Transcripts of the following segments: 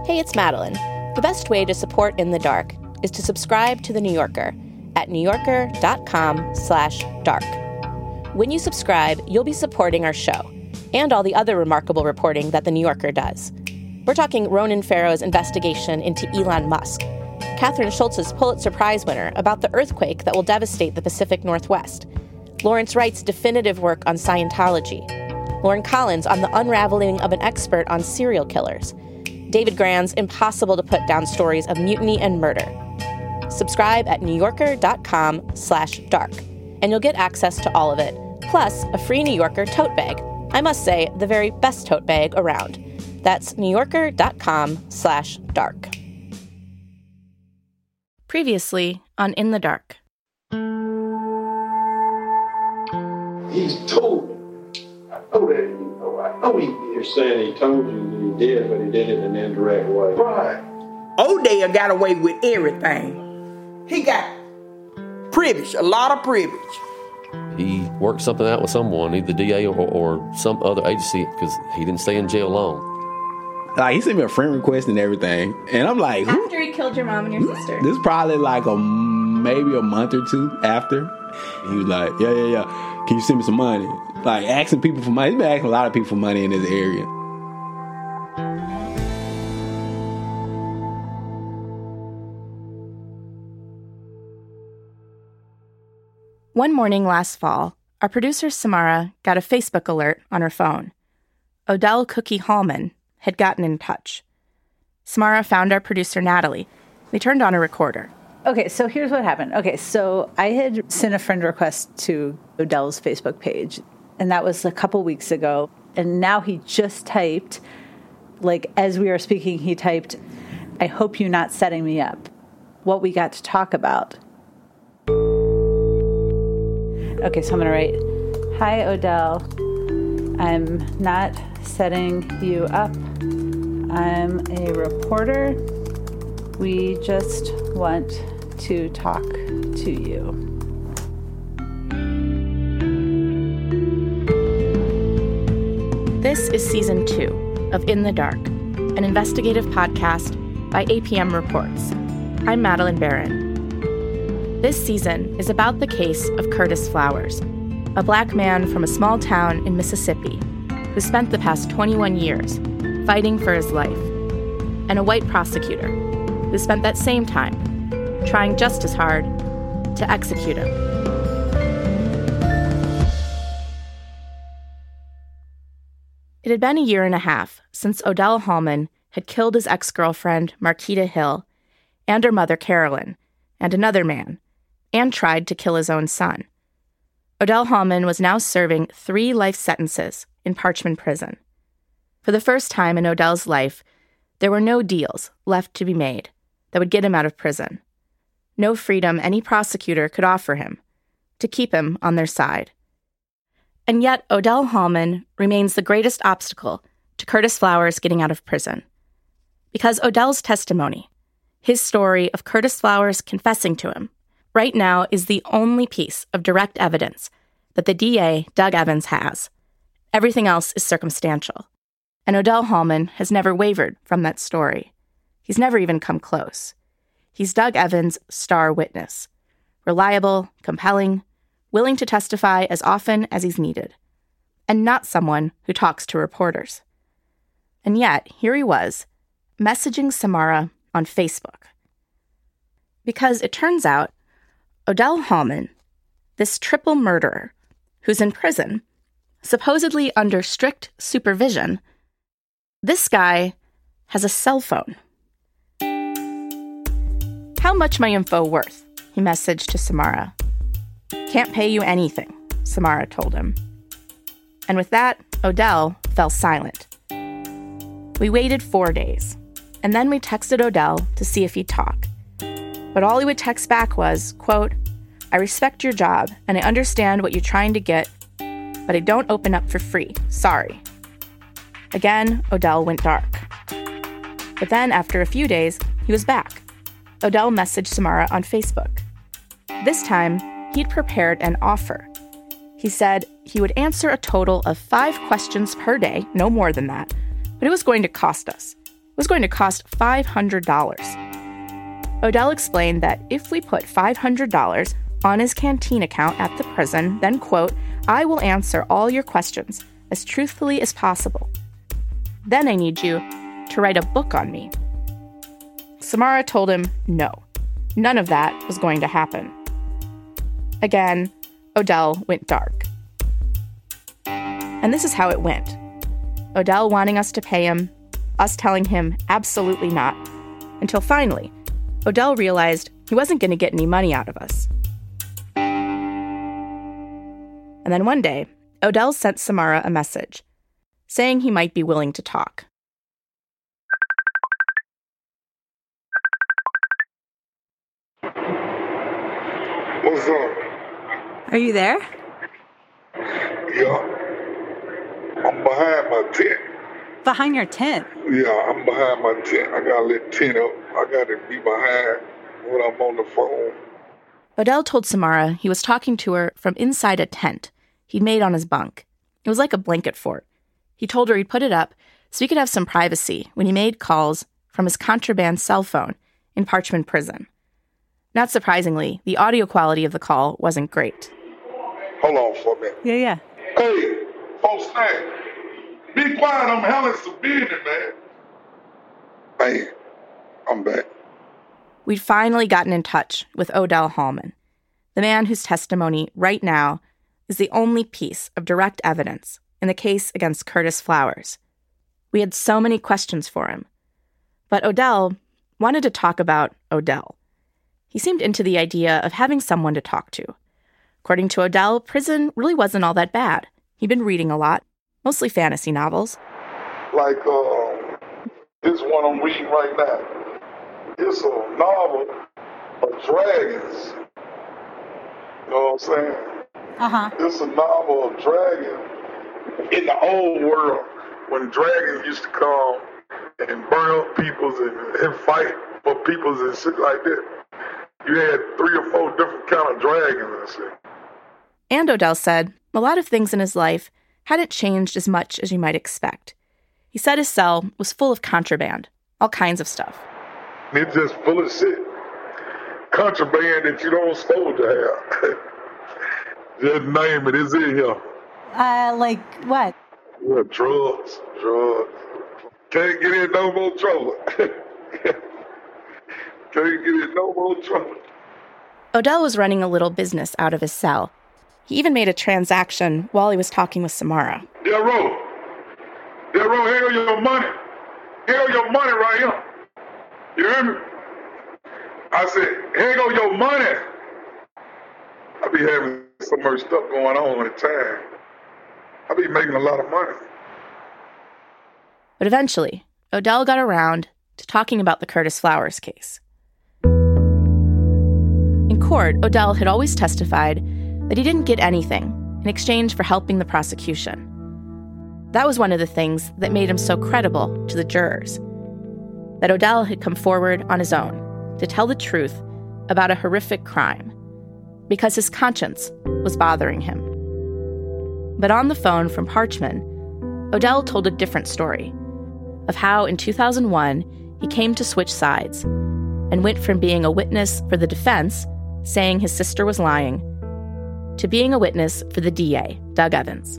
Hey, it's Madeline. The best way to support In the Dark is to subscribe to The New Yorker at newyorker.com/dark. When you subscribe, you'll be supporting our show and all the other remarkable reporting that The New Yorker does. We're talking Ronan Farrow's investigation into Elon Musk, Catherine Schultz's Pulitzer Prize winner about the earthquake that will devastate the Pacific Northwest, Lawrence Wright's definitive work on Scientology, Lauren Collins on the unraveling of an expert on serial killers, David Grann's impossible-to-put-down stories of mutiny and murder. Subscribe at newyorker.com/dark, and you'll get access to all of it, plus a free New Yorker tote bag. I must say, the very best tote bag around. That's newyorker.com/dark. Previously on In the Dark. He's told me. I know that you know. I know he did. You're saying he told you that he did, but he did it in an indirect way. Right. O'Dell got away with everything. He got privilege, a lot of privilege. He worked something out with someone, either the DA or some other agency, because he didn't stay in jail long. Like, he sent me a friend request and everything. And I'm like, who? After he killed your mom and your sister. This is probably like maybe a month or two after. He was like, yeah. Can you send me some money? Like, asking people for money. He's been asking a lot of people for money in this area. One morning last fall, our producer Samara got a Facebook alert on her phone. Odell Cookie Hallman had gotten in touch. Samara found our producer Natalie. They turned on a recorder. Okay, so here's what happened. Okay, so I had sent a friend request to Odell's Facebook page, and that was a couple weeks ago. And now he just typed, like as we are speaking, he typed, "I hope you're not setting me up. What we got to talk about." Okay, so I'm going to write, "Hi, Odell. I'm not setting you up. I'm a reporter. We just want to talk to you." This is Season 2 of In the Dark, an investigative podcast by APM Reports. I'm Madeline Barron. This season is about the case of Curtis Flowers, a black man from a small town in Mississippi who spent the past 21 years fighting for his life, and a white prosecutor who spent that same time trying just as hard to execute him. It had been a year and a half since Odell Hallman had killed his ex-girlfriend, Marquita Hill, and her mother, Carolyn, and another man, and tried to kill his own son. Odell Hallman was now serving 3 life sentences in Parchman Prison. For the first time in Odell's life, there were no deals left to be made that would get him out of prison. No freedom any prosecutor could offer him to keep him on their side. And yet, Odell Hallman remains the greatest obstacle to Curtis Flowers getting out of prison. Because Odell's testimony, his story of Curtis Flowers confessing to him, right now is the only piece of direct evidence that the DA, Doug Evans, has. Everything else is circumstantial. And Odell Hallman has never wavered from that story. He's never even come close. He's Doug Evans' star witness. Reliable, compelling, willing to testify as often as he's needed. And not someone who talks to reporters. And yet, here he was, messaging Samara on Facebook. Because it turns out, Odell Hallman, this triple murderer who's in prison, supposedly under strict supervision, this guy has a cell phone. "How much my info worth?" he messaged to Samara. "Can't pay you anything," Samara told him. And with that, Odell fell silent. We waited 4 days, and then we texted Odell to see if he'd talk. But all he would text back was, quote, "I respect your job, and I understand what you're trying to get, but I don't open up for free. Sorry." Again, Odell went dark. But then, after a few days, he was back. Odell messaged Samara on Facebook. This time, he'd prepared an offer. He said he would answer a total of 5 questions per day, no more than that, but it was going to cost us. was going to cost $500. Odell explained that if we put $500 on his canteen account at the prison, then, quote, I will answer all your questions as truthfully as possible. Then I need you to write a book on me. Samara told him no. None of that was going to happen. Again, Odell went dark. And this is how it went. Odell wanting us to pay him, us telling him absolutely not, until finally, Odell realized he wasn't going to get any money out of us. And then one day, Odell sent Samara a message, saying he might be willing to talk. What's up? Are you there? Yeah. I'm behind my tent. Behind your tent? Yeah, I'm behind my tent. I got a little tent up. I got to be behind when I'm on the phone. Odell told Samara he was talking to her from inside a tent he'd made on his bunk. It was like a blanket fort. He told her he'd put it up so he could have some privacy when he made calls from his contraband cell phone in Parchman Prison. Not surprisingly, the audio quality of the call wasn't great. Hold on for a minute. Yeah. Hey, folks, hey, be quiet. I'm handling some business, man. Hey, I'm back. We'd finally gotten in touch with Odell Hallman, the man whose testimony right now is the only piece of direct evidence in the case against Curtis Flowers. We had so many questions for him. But Odell wanted to talk about Odell. He seemed into the idea of having someone to talk to. According to Odell, prison really wasn't all that bad. He'd been reading a lot, mostly fantasy novels. Like this one I'm reading right now. It's a novel of dragons. You know what I'm saying? Uh-huh. It's a novel of dragons in the old world when dragons used to come and burn up peoples and fight for peoples and shit like that. You had 3 or 4 different kind of dragons and shit. And Odell said a lot of things in his life hadn't changed as much as you might expect. He said his cell was full of contraband, all kinds of stuff. It's just full of shit. Contraband that you don't supposed to have. Just name it, it's in here. Like what? Yeah, drugs. Can't get in no more trouble. Can't get in no more trouble. Odell was running a little business out of his cell. He even made a transaction while he was talking with Samara. Delro, here go your money. Here go your money right here. You hear me? I said, here go your money. I be having so much stuff going on at the time. I be making a lot of money. But eventually, Odell got around to talking about the Curtis Flowers case. In court, Odell had always testified that he didn't get anything in exchange for helping the prosecution. That was one of the things that made him so credible to the jurors. That Odell had come forward on his own to tell the truth about a horrific crime because his conscience was bothering him. But on the phone from Parchman, Odell told a different story of how in 2001 he came to switch sides and went from being a witness for the defense, saying his sister was lying, to being a witness for the DA, Doug Evans.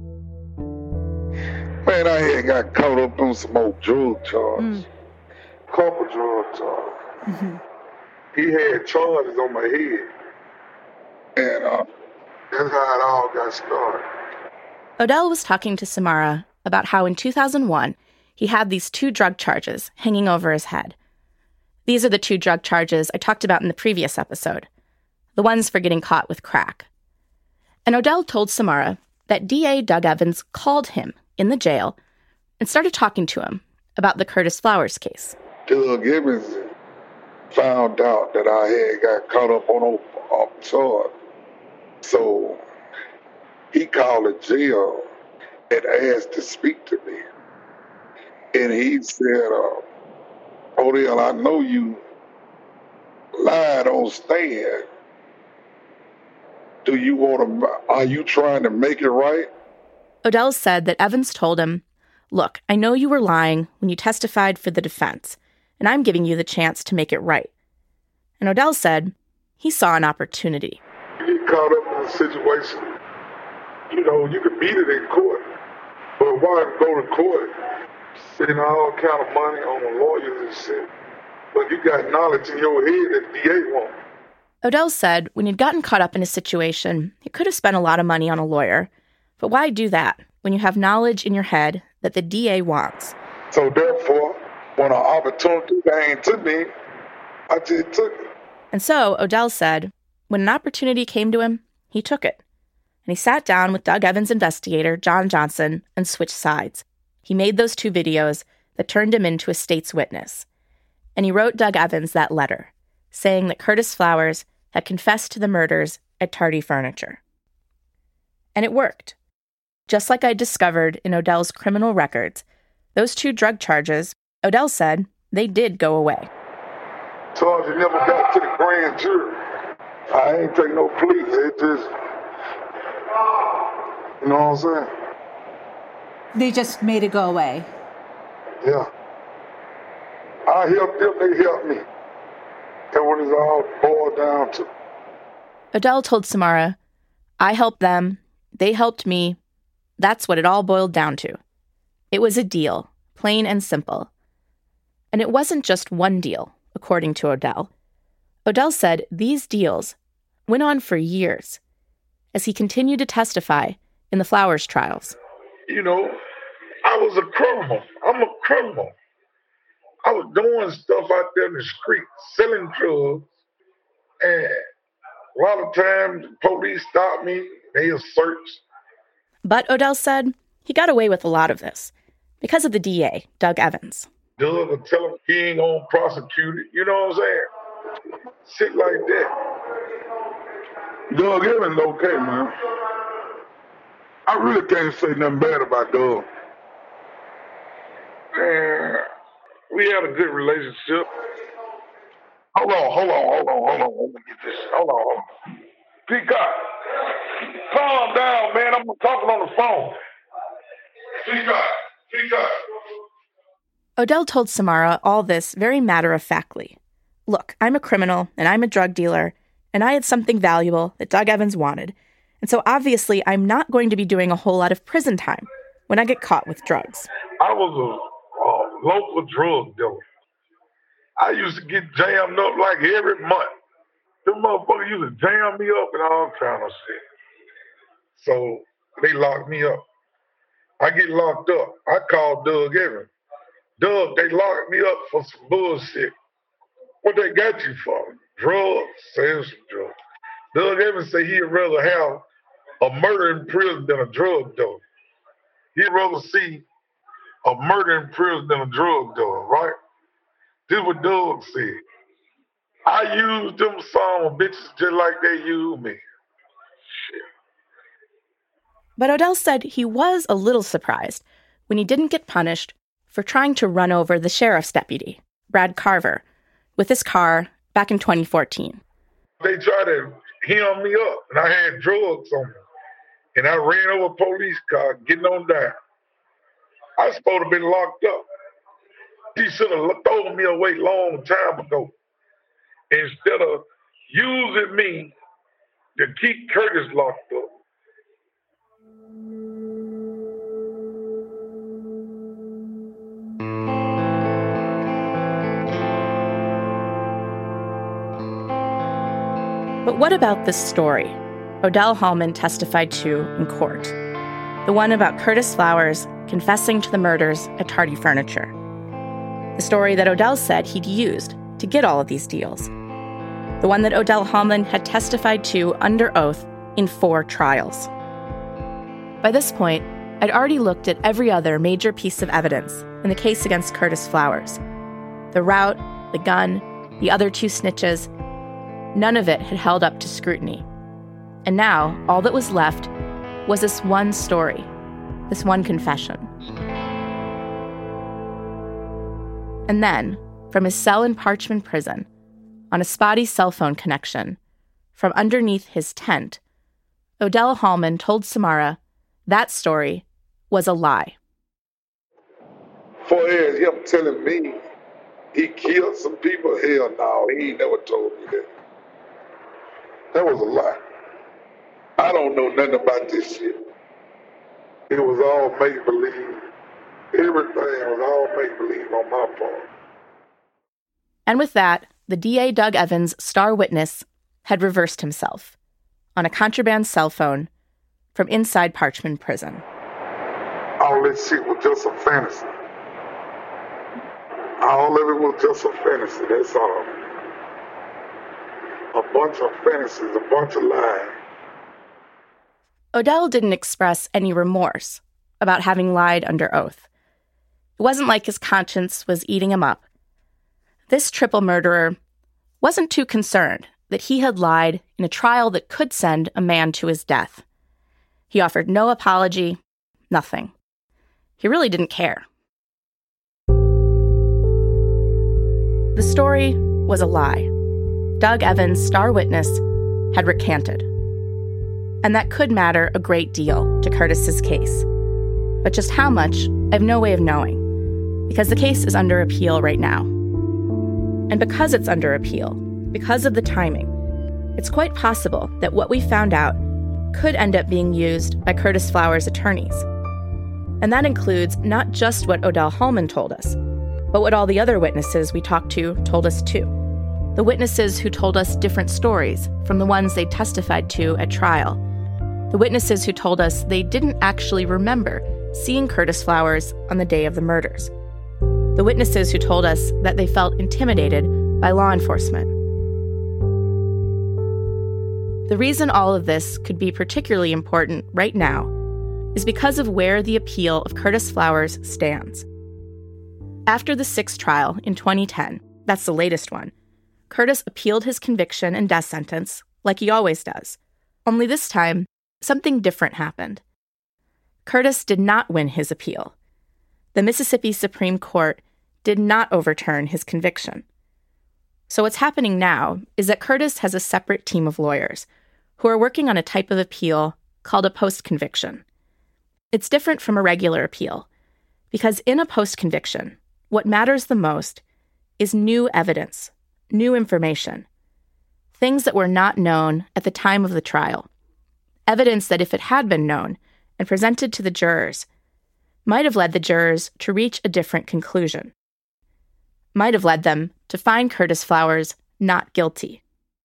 Man, I had got caught up on some old drug charges. Couple drug charges. Mm-hmm. He had charges on my head. And that's how it all got started. Odell was talking to Samara about how in 2001 he had these 2 drug charges hanging over his head. These are the 2 drug charges I talked about in the previous episode, the ones for getting caught with crack. And Odell told Samara that DA Doug Evans called him in the jail and started talking to him about the Curtis Flowers case. Doug Evans found out that I had got caught up on charge. So he called the jail and asked to speak to me. And he said, Odell, I know you lied on stand. Are you trying to make it right? Odell said that Evans told him, "Look, I know you were lying when you testified for the defense, and I'm giving you the chance to make it right." And Odell said he saw an opportunity. You get caught up in a situation, you can beat it in court, but why go to court, spending all kind of money on lawyers and shit, but you got knowledge in your head that the DA won't. Odell said when he'd gotten caught up in a situation, he could have spent a lot of money on a lawyer, but why do that when you have knowledge in your head that the DA wants? So therefore, when an opportunity came to me, I just took it. And so Odell said when an opportunity came to him, he took it. And he sat down with Doug Evans investigator John Johnson and switched sides. He made those 2 videos that turned him into a state's witness. And he wrote Doug Evans that letter, saying that Curtis Flowers had confessed to the murders at Tardy Furniture. And it worked. Just like I discovered in Odell's criminal records, those 2 drug charges, Odell said, they did go away. Charges never got to the grand jury. I ain't take no plea. It just, you know what I'm saying? They just made it go away. Yeah. I helped them, they helped me. That's what it's all boiled down to. Odell told Samara, "I helped them, they helped me. That's what it all boiled down to." It was a deal, plain and simple. And it wasn't just one deal, according to Odell. Odell said these deals went on for years as he continued to testify in the Flowers trials. I was a criminal. I'm a criminal. I was doing stuff out there in the street, selling drugs, and a lot of times the police stopped me, they'll search. But Odell said he got away with a lot of this because of the DA, Doug Evans. Doug will tell him he ain't gonna prosecute it, you know what I'm saying? Shit like that. Doug Evans okay, man. I really can't say nothing bad about Doug. Man, we had a good relationship. Hold on. Let me get this. Hold on. Peacock, calm down, man. I'm talking on the phone. Peacock. Odell told Samara all this very matter-of-factly. "Look, I'm a criminal, and I'm a drug dealer, and I had something valuable that Doug Evans wanted, and so obviously I'm not going to be doing a whole lot of prison time when I get caught with drugs." I was a local drug dealer. I used to get jammed up like every month. Them motherfuckers used to jam me up and all kind of shit. So they locked me up. I get locked up. I called Doug Evans. Doug, they locked me up for some bullshit. What they got you for? Drugs? Sell some drugs. Doug Evans said he'd rather have a murder in prison than a drug dealer. He'd rather see a murder in prison than a drug dealer, right? This is what Doug said. I used them son of bitches just like they used me. Shit. But Odell said he was a little surprised when he didn't get punished for trying to run over the sheriff's deputy, Brad Carver, with his car back in 2014. They tried to hem me up, and I had drugs on me. And I ran over a police car, getting on down. I was supposed to have been locked up. He should have thrown me away long time ago. Instead of using me to keep Curtis locked up. But what about this story Odell Hallman testified to in court? The one about Curtis Flowers confessing to the murders at Tardy Furniture. The story that Odell said he'd used to get all of these deals. The one that Odell Hallman had testified to under oath in 4 trials. By this point, I'd already looked at every other major piece of evidence in the case against Curtis Flowers. The route, the gun, the other 2 snitches. None of it had held up to scrutiny. And now, all that was left was this one story, this one confession. And then, from his cell in Parchman Prison, on a spotty cell phone connection, from underneath his tent, Odell Hallman told Samara that story was a lie. far as him telling me he killed some people, hell no, he ain't never told me that. That was a lie. I don't know nothing about this shit. It was all make-believe. Everything was all make-believe on my part. And with that, the DA Doug Evans' star witness had reversed himself on a contraband cell phone from inside Parchman Prison. All that shit was just a fantasy. All of it was just a fantasy, that's all. A bunch of fantasies, a bunch of lies. Odell didn't express any remorse about having lied under oath. It wasn't like his conscience was eating him up. This triple murderer wasn't too concerned that he had lied in a trial that could send a man to his death. He offered no apology, nothing. He really didn't care. The story was a lie. Doug Evans, star witness, had recanted. And that could matter a great deal to Curtis's case. But just how much, I have no way of knowing, because the case is under appeal right now. And because it's under appeal, because of the timing, it's quite possible that what we found out could end up being used by Curtis Flowers' attorneys. And that includes not just what Odell Hallman told us, but what all the other witnesses we talked to told us too. The witnesses who told us different stories from the ones they testified to at trial. The witnesses who told us they didn't actually remember seeing Curtis Flowers on the day of the murders. The witnesses who told us that they felt intimidated by law enforcement. The reason all of this could be particularly important right now is because of where the appeal of Curtis Flowers stands. After the 6th trial in 2010, that's the latest one, Curtis appealed his conviction and death sentence like he always does. Only this time, something different happened. Curtis did not win his appeal. The Mississippi Supreme Court did not overturn his conviction. So what's happening now is that Curtis has a separate team of lawyers who are working on a type of appeal called a post-conviction. It's different from a regular appeal, because in a post-conviction, what matters the most is new evidence, new information, things that were not known at the time of the trial, evidence that if it had been known and presented to the jurors, might have led the jurors to reach a different conclusion, might have led them to find Curtis Flowers not guilty.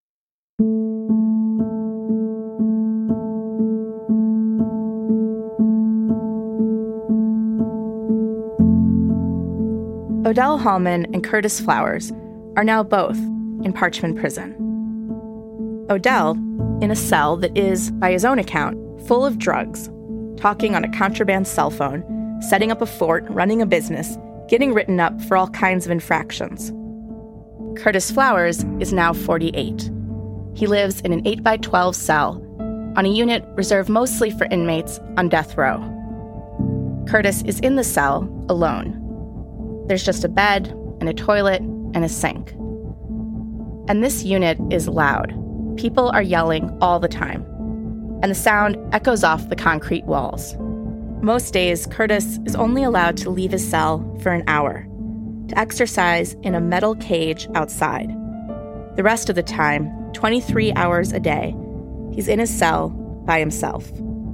Odell Hallman and Curtis Flowers are now both in Parchman Prison. Odell, in a cell that is, by his own account, full of drugs, talking on a contraband cell phone, setting up a fort, running a business, getting written up for all kinds of infractions. Curtis Flowers is now 48. He lives in an 8x12 cell on a unit reserved mostly for inmates on death row. Curtis is in the cell alone. There's just a bed and a toilet and a sink. And this unit is loud. People are yelling all the time, and the sound echoes off the concrete walls. Most days, Curtis is only allowed to leave his cell for an hour, to exercise in a metal cage outside. The rest of the time, 23 hours a day, he's in his cell by himself.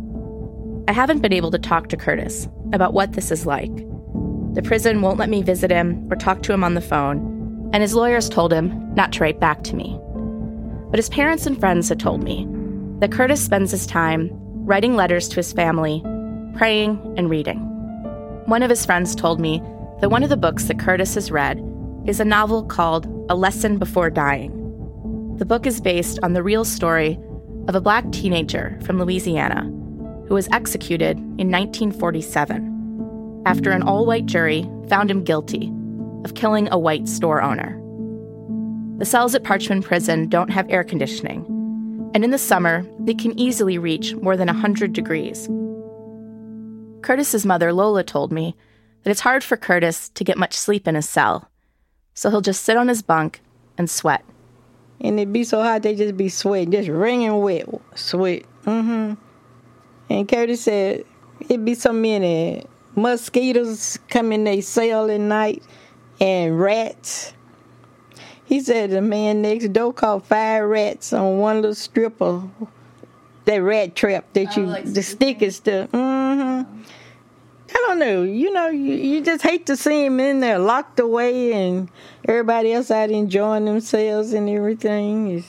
I haven't been able to talk to Curtis about what this is like. The prison won't let me visit him or talk to him on the phone, and his lawyers told him not to write back to me. But his parents and friends had told me that Curtis spends his time writing letters to his family, praying, and reading. One of his friends told me that one of the books that Curtis has read is a novel called A Lesson Before Dying. The book is based on the real story of a Black teenager from Louisiana who was executed in 1947 after an all-white jury found him guilty of killing a white store owner. The cells at Parchman Prison don't have air conditioning, and in the summer, they can easily reach more than 100 degrees. Curtis's mother, Lola, told me that it's hard for Curtis to get much sleep in his cell, so he'll just sit on his bunk and sweat. And it be so hot, they just be sweating, just wringing wet sweat. And Curtis said, it'd be so many mosquitoes come in their cell at night and rats. He said the man next door caught 5 rats on one little strip of that rat trap that the stick is still. Mm-hmm. I don't know. You just hate to see him in there locked away and everybody else out enjoying themselves and everything.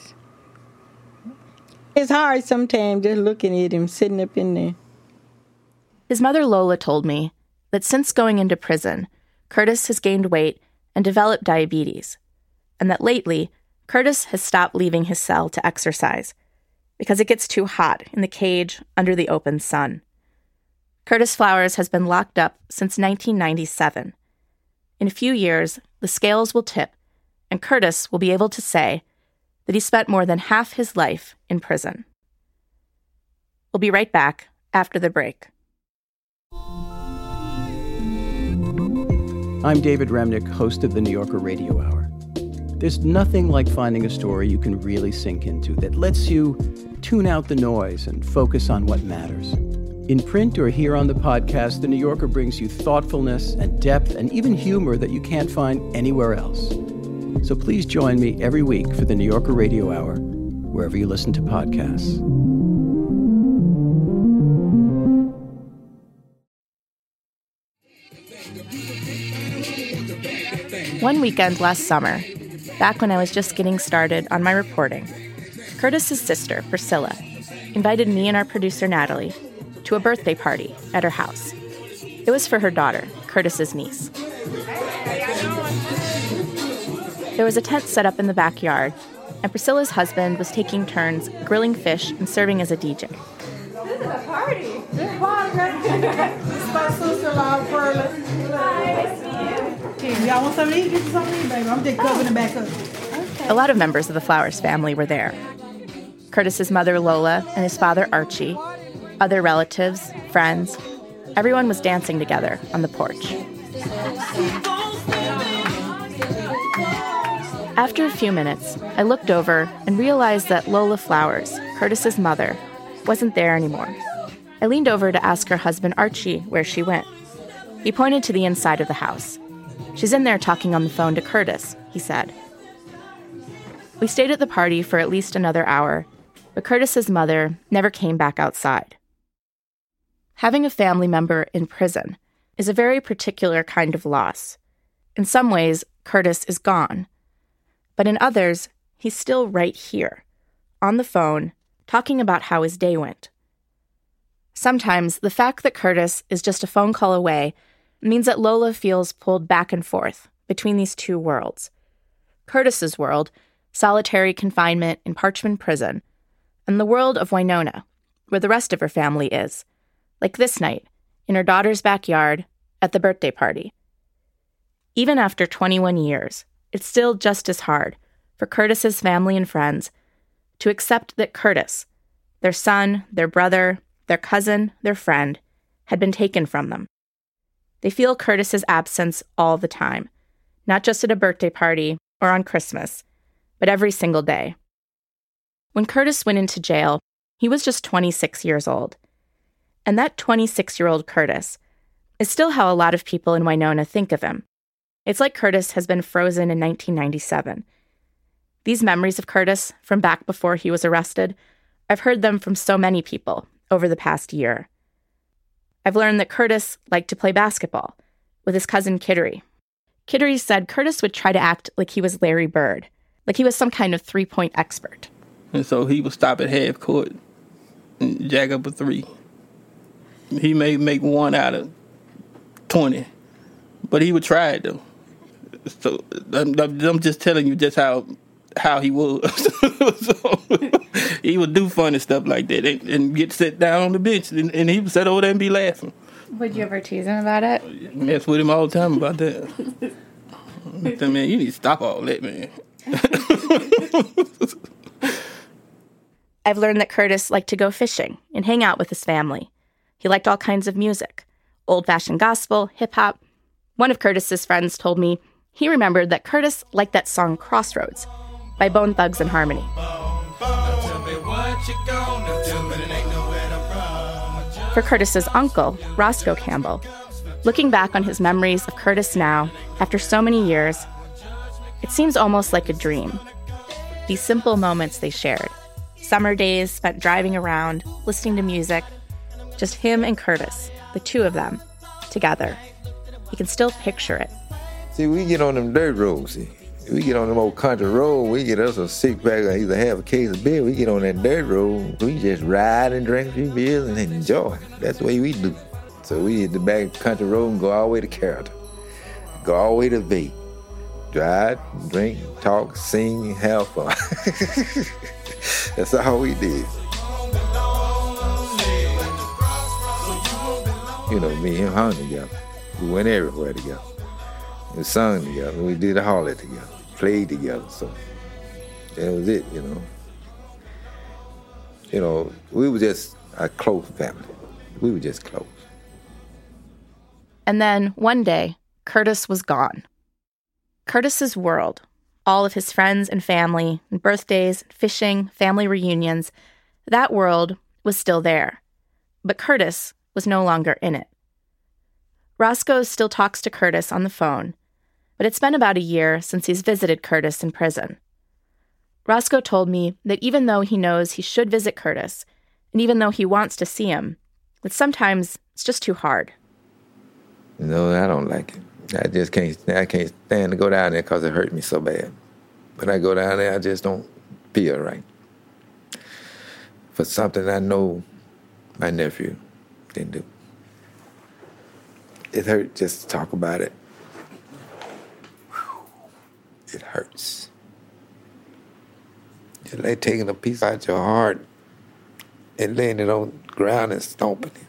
It's hard sometimes just looking at him sitting up in there. His mother Lola told me that since going into prison, Curtis has gained weight and developed diabetes, and that lately, Curtis has stopped leaving his cell to exercise because it gets too hot in the cage under the open sun. Curtis Flowers has been locked up since 1997. In a few years, the scales will tip, and Curtis will be able to say that he spent more than half his life in prison. We'll be right back after the break. I'm David Remnick, host of the New Yorker Radio Hour. There's nothing like finding a story you can really sink into that lets you tune out the noise and focus on what matters. In print or here on the podcast, The New Yorker brings you thoughtfulness and depth and even humor that you can't find anywhere else. So please join me every week for the New Yorker Radio Hour, wherever you listen to podcasts. One weekend last summer, back when I was just getting started on my reporting, Curtis's sister, Priscilla, invited me and our producer, Natalie, to a birthday party at her house. It was for her daughter, Curtis's niece. There was a tent set up in the backyard, and Priscilla's husband was taking turns grilling fish and serving as a DJ. This is a party. This is a party. This is my sister-in-law, Perla. Nice to meet you. Y'all want something to eat? Get you something to eat, baby. I'm just covering the back up. Okay. A lot of members of the Flowers family were there. Curtis's mother, Lola, and his father, Archie, other relatives, friends. Everyone was dancing together on the porch. After a few minutes, I looked over and realized that Lola Flowers, Curtis's mother, wasn't there anymore. I leaned over to ask her husband, Archie, where she went. He pointed to the inside of the house. "She's in there talking on the phone to Curtis," he said. We stayed at the party for at least another hour, but Curtis's mother never came back outside. Having a family member in prison is a very particular kind of loss. In some ways, Curtis is gone. But in others, he's still right here, on the phone, talking about how his day went. Sometimes, the fact that Curtis is just a phone call away means that Lola feels pulled back and forth between these two worlds. Curtis's world, solitary confinement in Parchman Prison, and the world of Winona, where the rest of her family is, like this night, in her daughter's backyard, at the birthday party. Even after 21 years, it's still just as hard for Curtis's family and friends to accept that Curtis, their son, their brother, their cousin, their friend, had been taken from them. They feel Curtis's absence all the time, not just at a birthday party or on Christmas, but every single day. When Curtis went into jail, he was just 26 years old. And that 26-year-old Curtis is still how a lot of people in Winona think of him. It's like Curtis has been frozen in 1997. These memories of Curtis from back before he was arrested, I've heard them from so many people over the past year. I've learned that Curtis liked to play basketball with his cousin Kittery. Kittery said Curtis would try to act like he was Larry Bird, like he was some kind of three-point expert. And so he would stop at half court and jack up a three. He may make 1 out of 20, but he would try it though. So I'm just telling you just how he was. So, he would do funny stuff like that and get sit down on the bench and he would sit over there and be laughing. Would you ever tease him about it? Mess with him all the time about that. I said, man, you need to stop all that, man. I've learned that Curtis liked to go fishing and hang out with his family. He liked all kinds of music, old-fashioned gospel, hip-hop. One of Curtis's friends told me he remembered that Curtis liked that song Crossroads by Bone Thugs and Harmony. For Curtis's uncle, Roscoe Campbell, Looking back on his memories of Curtis now, after so many years, it seems almost like a dream. These simple moments they shared. Summer days spent driving around, listening to music. Just him and Curtis, the two of them, together. He can still picture it. See, we get on them dirt roads, see. We get on them old country road, we get us a six-pack or either half a case of beer. We get on that dirt road, we just ride and drink a few beers and enjoy. That's the way we do. So we hit the back country road and go all the way to Carrollton. Go all the way to Bay. Drive, drink, talk, sing, have fun. That's all we did. You know, me and him hung together. We went everywhere together. We sung together. We did a holiday together. Played together. So that was it, you know. You know, we were just a close family. We were just close. And then, one day, Curtis was gone. Curtis's world, all of his friends and family, and birthdays, fishing, family reunions, that world was still there. But Curtis was no longer in it. Roscoe still talks to Curtis on the phone, but it's been about a year since he's visited Curtis in prison. Roscoe told me that even though he knows he should visit Curtis, and even though he wants to see him, that sometimes it's just too hard. No, I don't like it. I can't stand to go down there because it hurt me so bad. When I go down there, I just don't feel right. For something I know my nephew didn't do. It hurt just to talk about it. It hurts. It's like taking a piece out your heart and laying it on the ground and stomping it.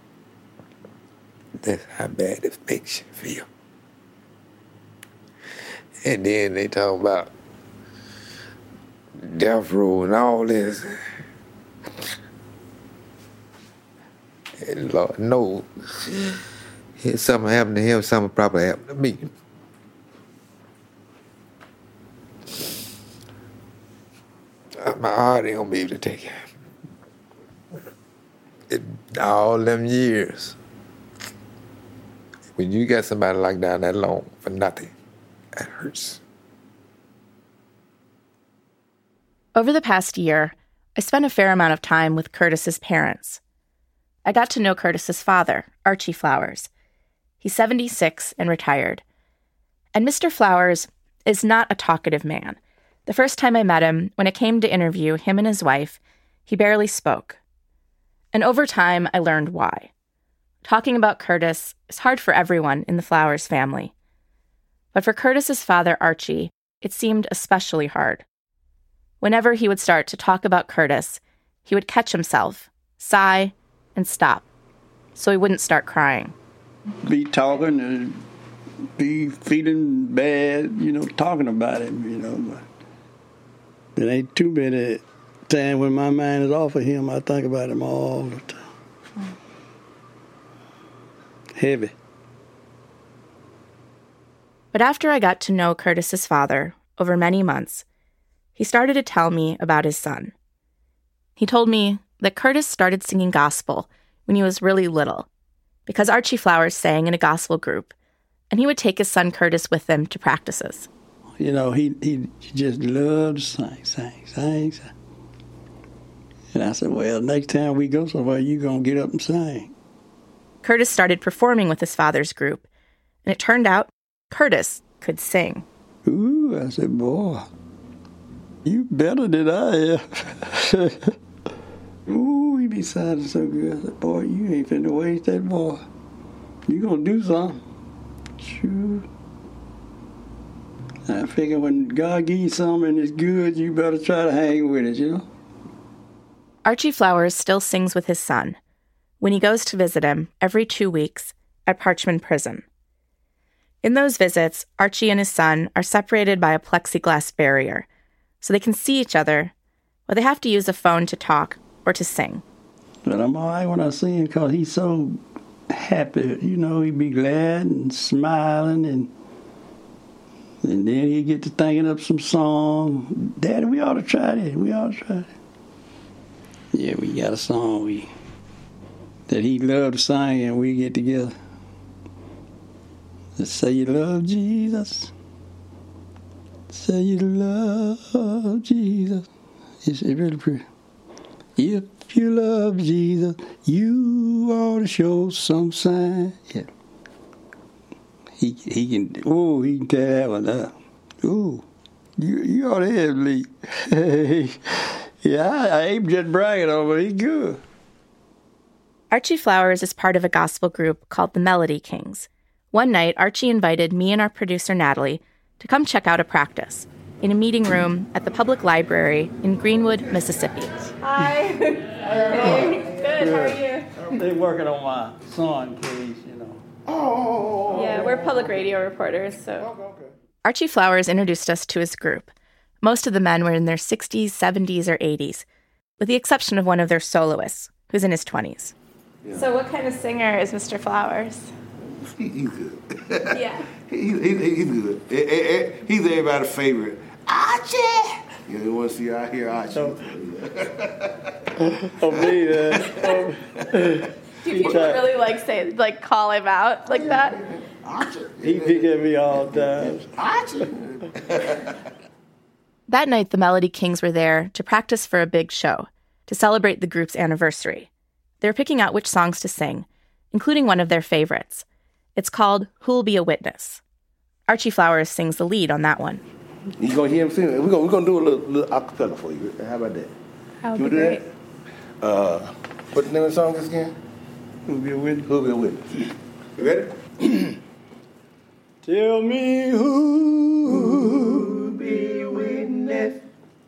That's how bad it makes you feel. And then they talk about death row and all this. And Lord knows, if something happened to him, something probably happened to me. My heart ain't gonna be able to take it. All them years. When you got somebody locked down that long for nothing, that hurts. Over the past year, I spent a fair amount of time with Curtis's parents. I got to know Curtis's father, Archie Flowers. He's 76 and retired. And Mr. Flowers is not a talkative man. The first time I met him, when it came to interview him and his wife, he barely spoke. And over time, I learned why. Talking about Curtis is hard for everyone in the Flowers family. But for Curtis's father, Archie, it seemed especially hard. Whenever he would start to talk about Curtis, he would catch himself, sigh, and stop, so he wouldn't start crying. Be talking and be feeling bad, talking about him, But it ain't too many times when my mind is off of him, I think about him all the time. Heavy. But after I got to know Curtis's father over many months, he started to tell me about his son. He told me that Curtis started singing gospel when he was really little, because Archie Flowers sang in a gospel group, and he would take his son Curtis with him to practices. He just loved to sing. And I said, well, next time we go somewhere, you going to get up and sing. Curtis started performing with his father's group, and it turned out Curtis could sing. Ooh, I said, boy, you better than I am. Ooh, he be sounding so good. I said, boy, you ain't finna waste that boy. You gonna do something. Sure. I figure when God gives you something and it's good, you better try to hang with it, Archie Flowers still sings with his son when he goes to visit him every 2 weeks at Parchman Prison. In those visits, Archie and his son are separated by a plexiglass barrier, so they can see each other, but they have to use a phone to talk or to sing. But I'm all right when I see him because he's so happy. He'd be glad and smiling, and then he'd get to thinking up some song. Daddy, we ought to try this. Yeah, we got a song that he loved to sing, and we get together. Say you love Jesus. Say you love Jesus. It's really pretty. If you love Jesus, you ought to show some sign. Yeah. He can tear that one up. Ooh, you ought to have Lee. Yeah, I ain't just bragging on, but he's good. Archie Flowers is part of a gospel group called the Melody Kings. One night, Archie invited me and our producer, Natalie, to come check out a practice in a meeting room at the public library in Greenwood, Mississippi. Hi. Hey. Good. How are you? They're working on my son case, you know. Oh. Yeah, we're public radio reporters, so. Okay. Archie Flowers introduced us to his group. Most of the men were in their 60s, 70s, or 80s, with the exception of one of their soloists, who's in his 20s. Yeah. So what kind of singer is Mr. Flowers? He's good. Yeah. He's good. He's everybody's favorite. Archie! You want to see out here, Archie? Oh, me, man. Do people really call him out like that? Archie. He pick at me all the time. Archie. That night, the Melody Kings were there to practice for a big show, to celebrate the group's anniversary. They were picking out which songs to sing, including one of their favorites. It's called Who'll Be a Witness. Archie Flowers sings the lead on that one. You gonna hear him sing? We're gonna do a little acapella for you. How about that? That would be great. What's the name of the song again? Who'll be a witness? Who'll be a witness? You ready? Tell me who'll be a witness?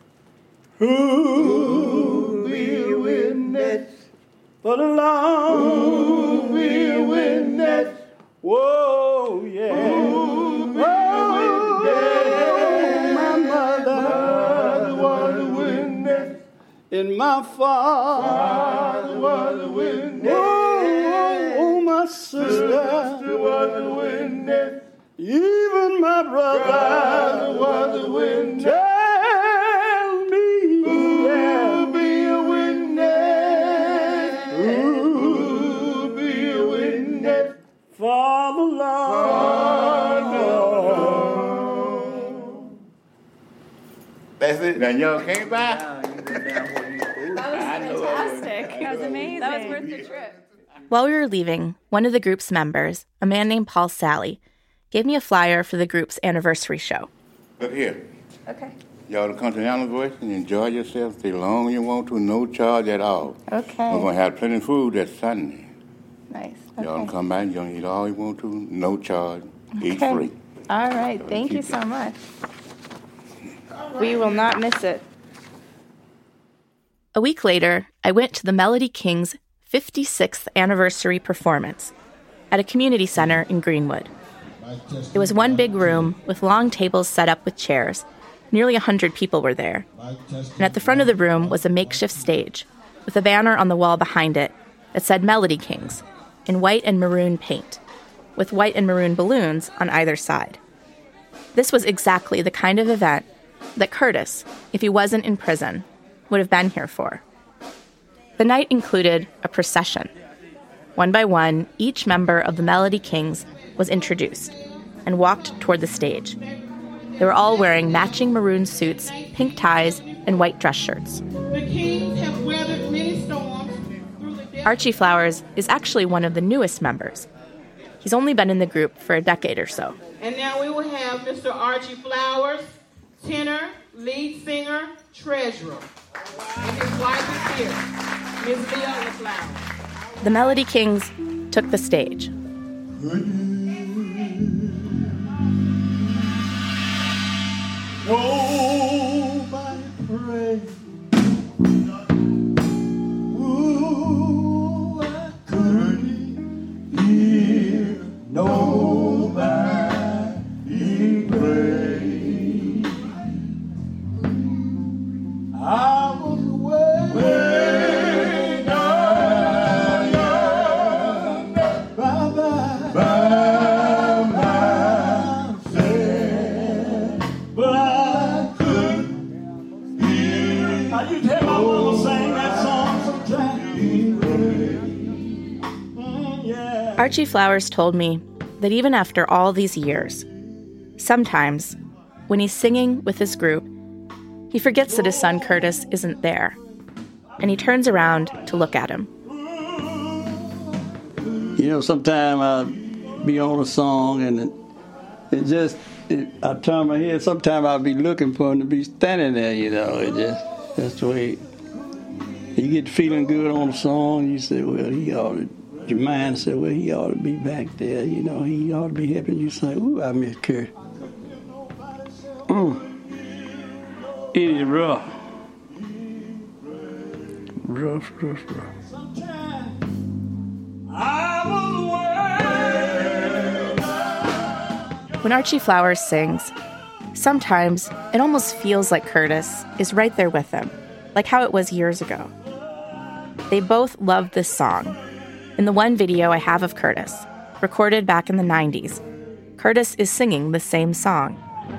Who'll be a witness? For the Lord will be a witness. Whoa, yeah. Who'll be a witness? My mother was a witness. And my father was a witness. Oh, my sister was a witness. Even my brother was a witness. Tell me who'll be a witness? Who'll be a witness for the Lord? That's it. Now y'all came by. That was fantastic. That was amazing. That was worth the trip. While we were leaving, one of the group's members, a man named Paul Sally, gave me a flyer for the group's anniversary show. Look here. Okay. Y'all to come to the anniversary and enjoy yourself. Stay long as you want to, no charge at all. Okay. We're going to have plenty of food that Sunday. Nice. Y'all can come by and y'all eat all you want to, no charge, eat Okay. free. All right. Thank you so much. We will not miss it. A week later, I went to the Melody Kings' 56th anniversary performance at a community center in Greenwood. It was one big room with long tables set up with chairs. Nearly 100 people were there. And at the front of the room was a makeshift stage with a banner on the wall behind it that said Melody Kings in white and maroon paint, with white and maroon balloons on either side. This was exactly the kind of event that Curtis, if he wasn't in prison, would have been here for. The night included a procession. One by one, each member of the Melody Kings was introduced and walked toward the stage. They were all wearing matching maroon suits, pink ties, and white dress shirts. The Kings have weathered many storms. Archie Flowers is actually one of the newest members. He's only been in the group for a decade or so. And now we will have Mr. Archie Flowers, tenor, lead singer, treasurer. And his wife is here, Ms. Leona Flowers. The Melody Kings took the stage. Nobody pray. Ooh, I couldn't hear nobody pray. I was way down by myself, but I couldn't hear. Now you tell my mama sing that song sometime. Yeah. Archie Flowers told me that even after all these years, sometimes, when he's singing with his group, he forgets that his son Curtis isn't there, and he turns around to look at him. You know, sometimes I'll be on a song and I turn my head. Sometimes I'll be looking for him to be standing there, you know. That's the way you get feeling good on a song. You say, well, your mind said, well, he ought to be back there, you know. He ought to be helping you say, ooh, I miss Curtis. It is rough. Rough. When Archie Flowers sings, sometimes it almost feels like Curtis is right there with him, like how it was years ago. They both love this song. In the one video I have of Curtis, recorded back in the 90s, Curtis is singing the same song.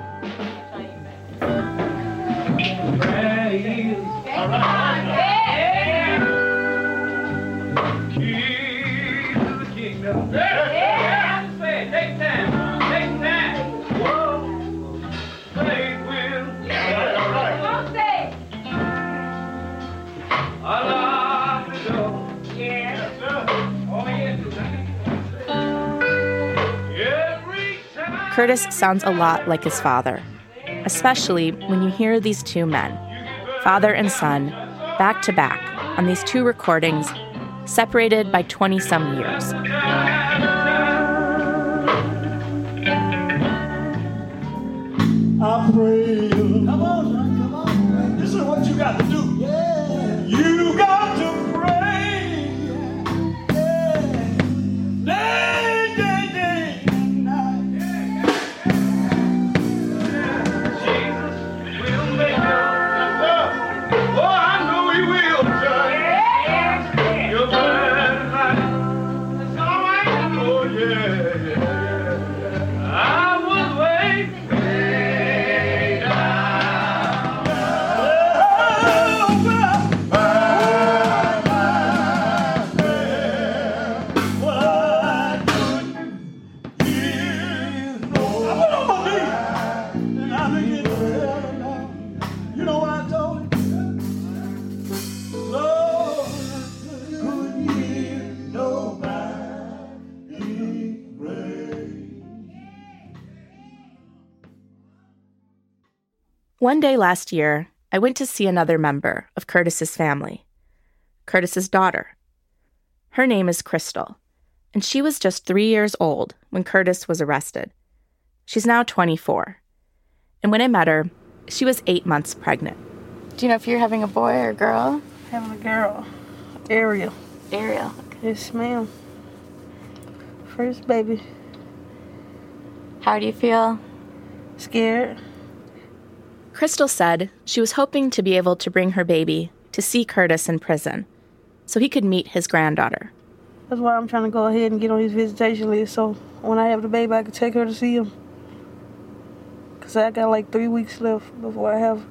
Curtis sounds a lot like his father, especially when you hear these two men, father and son, back to back on these two recordings, separated by 20-some years. I pray. Come on. This is what you got to do. Yeah. You got to pray. Yeah. Day and night. Jesus will make it. Oh, I know he will. You're fine. It's all right. Oh, yeah. I was waiting. One day last year, I went to see another member of Curtis's family, Curtis's daughter. Her name is Crystal, and she was just 3 years old when Curtis was arrested. She's now 24. And when I met her, she was 8 months pregnant. Do you know if you're having a boy or a girl? Having a girl. Ariel. Ariel. Yes, ma'am. First baby. How do you feel? Scared. Crystal said she was hoping to be able to bring her baby to see Curtis in prison so he could meet his granddaughter. That's why I'm trying to go ahead and get on his visitation list so when I have the baby, I can take her to see him. Because I got like 3 weeks left before I have.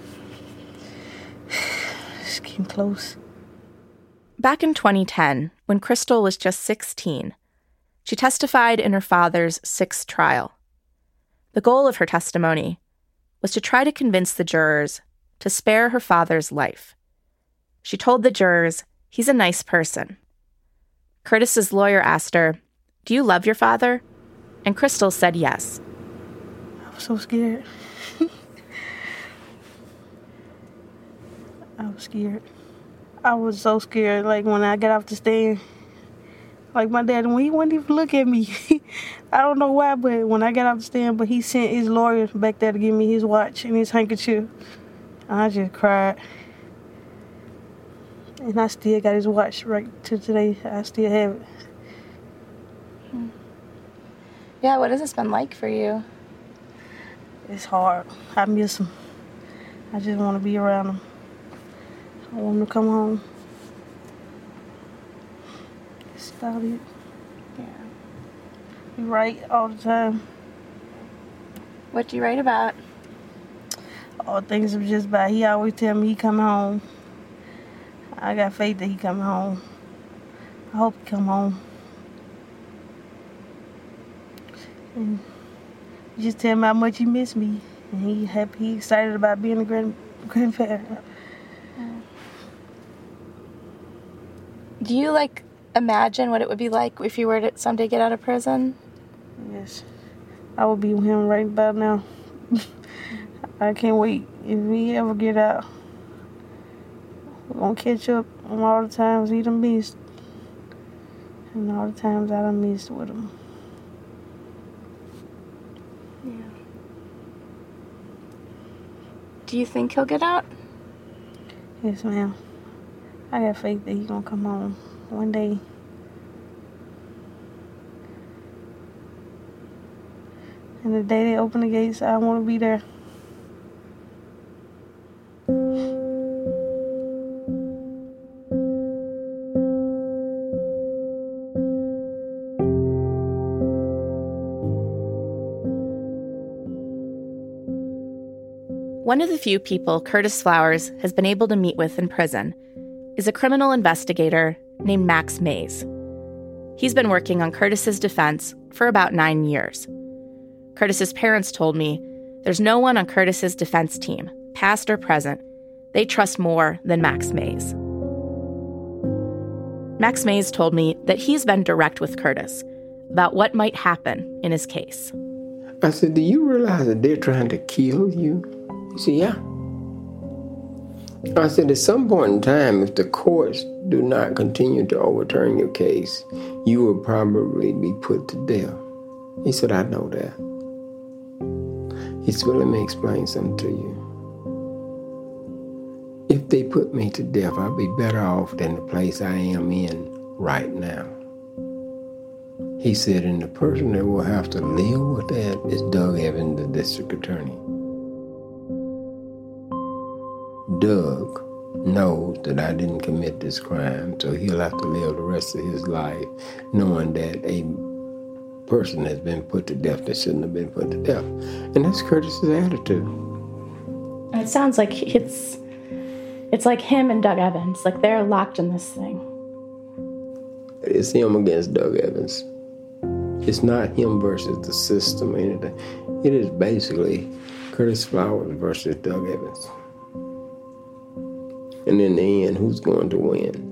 It's getting close. Back in 2010, when Crystal was just 16, she testified in her father's 6th trial. The goal of her testimony was to try to convince the jurors to spare her father's life. She told the jurors he's a nice person. Curtis's lawyer asked her, "Do you love your father?" And Crystal said yes. I was so scared. I was scared. I was so scared, like when I got off the stand. Like my dad, when he wouldn't even look at me. I don't know why, but when I got off the stand, but he sent his lawyer back there to give me his watch and his handkerchief. And I just cried. And I still got his watch right to today. I still have it. Yeah, what has this been like for you? It's hard. I miss him. I just want to be around him. I want him to come home. That's about it. Yeah. We write all the time. What do you write about? All things are just about. He always tell me he coming home. I got faith that he coming home. I hope he come home. And he just tell me how much he missed me. And he happy, he excited about being a grandparent. Do you, imagine what it would be like if you were to someday get out of prison? Yes. I would be with him right about now. I can't wait. If we ever get out, we're going to catch up on all the times he done missed. And all the times I done missed with him. Yeah. Do you think he'll get out? Yes, ma'am. I got faith that he's going to come home one day. And the day they open the gates, I want to be there. One of the few people Curtis Flowers has been able to meet with in prison is a criminal investigator named Max Mays. He's been working on Curtis's defense for about 9 years. Curtis's parents told me there's no one on Curtis's defense team, past or present, they trust more than Max Mays. Max Mays told me that he's been direct with Curtis about what might happen in his case. I said, do you realize that they're trying to kill you? He said, yeah. I said, at some point in time, if the courts do not continue to overturn your case, you will probably be put to death. He said, I know that. He said, well, let me explain something to you. If they put me to death, I'll be better off than the place I am in right now. He said, and the person that will have to live with that is Doug Evans, the district attorney. Doug knows that I didn't commit this crime, so he'll have to live the rest of his life knowing that a person has been put to death that shouldn't have been put to death. And that's Curtis's attitude. It sounds like it's like him and Doug Evans, like they're locked in this thing. It's him against Doug Evans. It's not him versus the system or anything. It is basically Curtis Flowers versus Doug Evans. And in the end, who's going to win?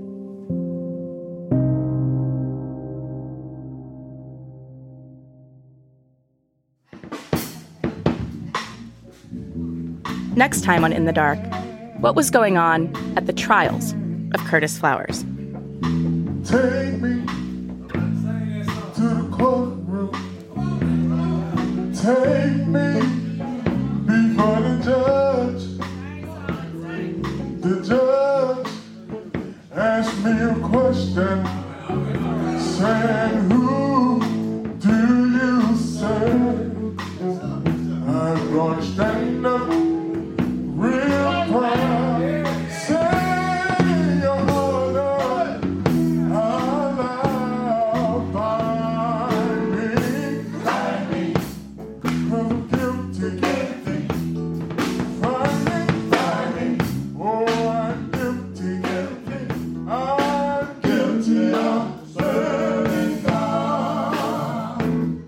Next time on In the Dark, what was going on at the trials of Curtis Flowers? Take me to the courtroom. Take me before the judge. The judge asked me a question, saying, who do you serve? I'm gonna stand up real proud, say your order aloud. Find me, 'cause I'm guilty. Find me, oh, I'm guilty. I'm guilty of serving God.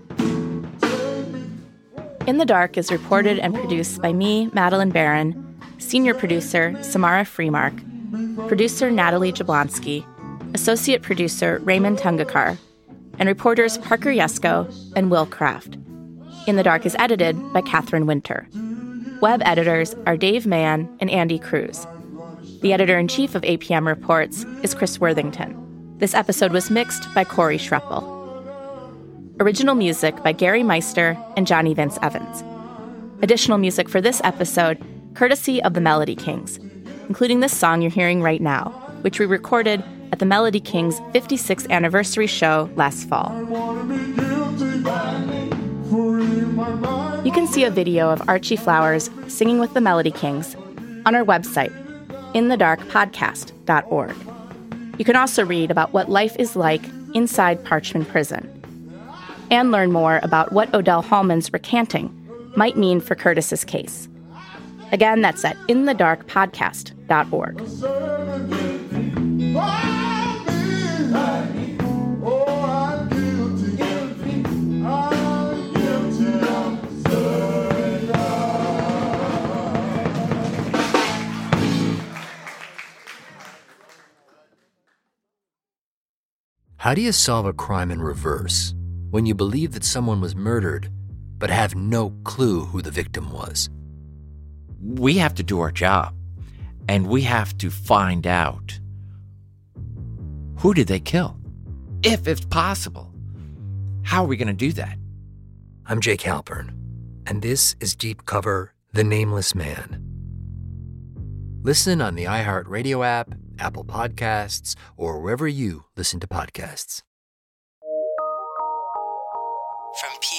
In the Dark is reported and produced by me, Madeline Barron, senior producer Samara Freemark, producer Natalie Jablonski, associate producer Raymond Tungakar, and reporters Parker Yesko and Will Kraft. In the Dark is edited by Catherine Winter. Web editors are Dave Mann and Andy Cruz. The editor-in-chief of APM Reports is Chris Worthington. This episode was mixed by Corey Schreppel. Original music by Gary Meister and Johnny Vince Evans. Additional music for this episode, courtesy of the Melody Kings, including this song you're hearing right now, which we recorded at the Melody Kings' 56th anniversary show last fall. You can see a video of Archie Flowers singing with the Melody Kings on our website, inthedarkpodcast.org. You can also read about what life is like inside Parchman Prison and learn more about what Odell Hallman's recanting might mean for Curtis's case. Again, that's at inthedarkpodcast.org. Oh, I'm guilty. How do you solve a crime in reverse when you believe that someone was murdered but have no clue who the victim was? We have to do our job, and we have to find out who did they kill, if it's possible. How are we going to do that? I'm Jake Halpern, and this is Deep Cover: The Nameless Man. Listen on the iHeartRadio app, Apple Podcasts, or wherever you listen to podcasts. From